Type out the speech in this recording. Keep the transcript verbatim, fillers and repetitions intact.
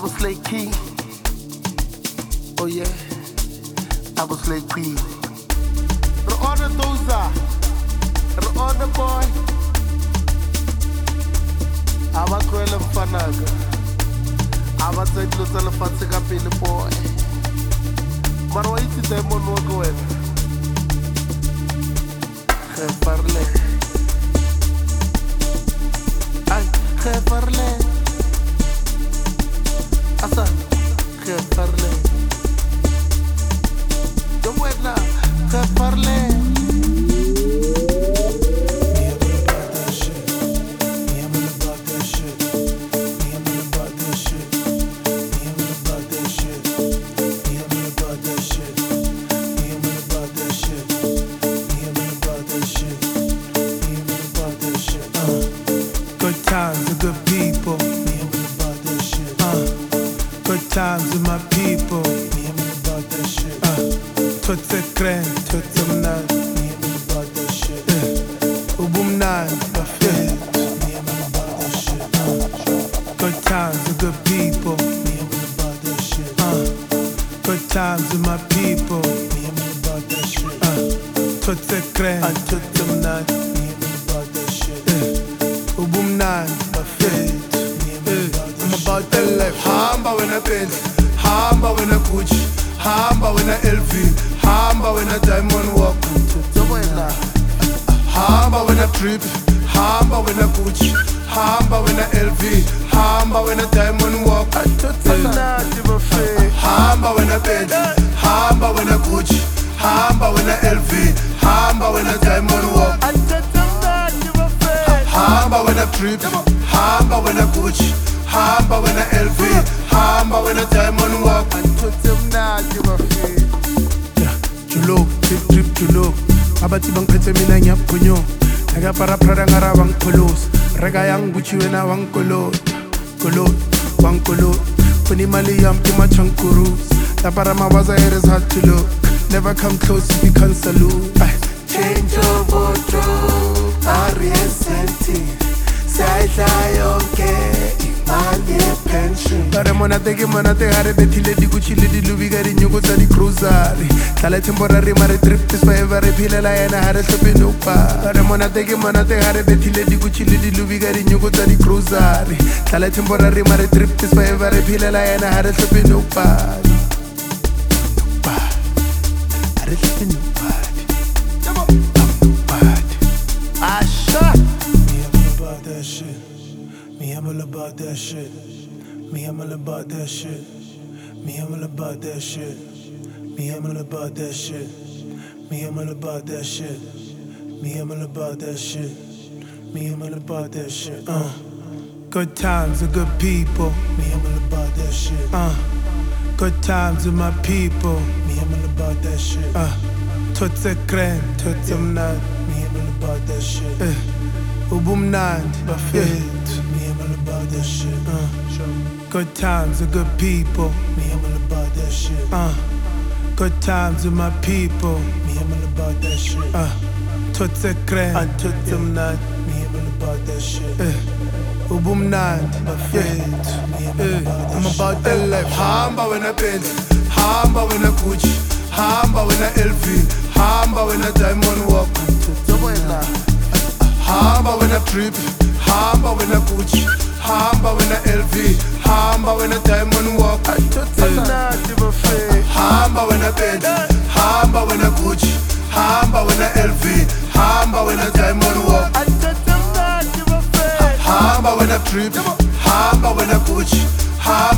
was Lake Key. Oh yeah, I was Lake Key. Roda Doza, Roda boy. Abakwela mfanaga, abatsetlo lefatshe ka pele boy. Mara wa itse diamond wa go wena. Ge parle. Ay, ge parle. Asa, ge parle. Yo buena, ge parle. Times with good people, me I'm all about that shit. Uh, good times with my people, me I'm all about that shit. Uh, tutse kren, tutse mnad, me I'm all about that shit. Uh, ubumnad, bafet, me I'm all about that shit. Uh, good times with good people, me I'm all about that shit. Uh, good times with my people, me I'm all about that shit. Uh, tutse kren, tutse mnad, me I'm all about that shit. Uh, ubumnad. I'm about that life. Hamba when I Benz, hamba when I Gucci, hamba when I L V, hamba when I diamond walk. Hamba when I trip, hamba when I Gucci, hamba when I L V, hamba when I diamond walk. Hamba when I Benz, hamba when I Gucci, hamba when I L V, hamba when I diamond walk. Hamba when I trip, hamba when I Gucci, hamba when I L V, hamba when I diamond walk. Julo, trip trip julo. Abati bang pete mina nyap kunyo. Naga para prada ngara wang kolos. Rega yang Gucci wena wang kolot. Kolot, wang kolot. Puni mali yam kima chankuru. La para mawaza it is hard to look. Never come close if you can't salute. Change your wardrobe, Ariesenti. Sayidla yonke imali yepension. Bare mona teke mona te hare bethile di Gucci le di Louis gari nyugo tsa di cruiser. Tala temporary mare trip is forever rephilela yena hare hlope no pa. Bare mona teke mona te hare bethile di Gucci le di Louis gari nyugo tsa di cruiser. Tala temporary mare trip is forever rephilela yena hare hlope no pa. Hare hlope no pa. Me, I'm all about that shit. Me, I'm all about that shit. Me, I'm all about that shit. Me, I'm all about that shit. Me, I'm all about that shit. Me, I'm all about that shit. Me, I'm all about that shit. Uh, good times with good people. Me, I'm all about that shit. Uh, good times with my people. Me, I'm all about that shit. Uh, tutse kren, tutse mnad. Me, I'm all about that shit. Uh, ubumnad, bafet. About that shit, uh. Good times with good people. Me, I'm all about that shit. Uh. Good times with my people. Me, I'm all about that shit. Uh. Tutse kren, and tutse mnad. Me, I'm all about that shit. Uh. Ubumnad, bafet. Me, I'm all about that I'm about that life. Hamba when I Benz, hamba when I Gucci, hamba when I L V, hamba when I diamond walk. Hamba when I trip, hamba when I Gucci, hamba when I L V, hamba when I diamond walk. Hamba when I Benz, hamba when I Gucci, hamba when I L V, hamba when I diamond walk. Hamba when I trip, hamba when I Gucci, hamba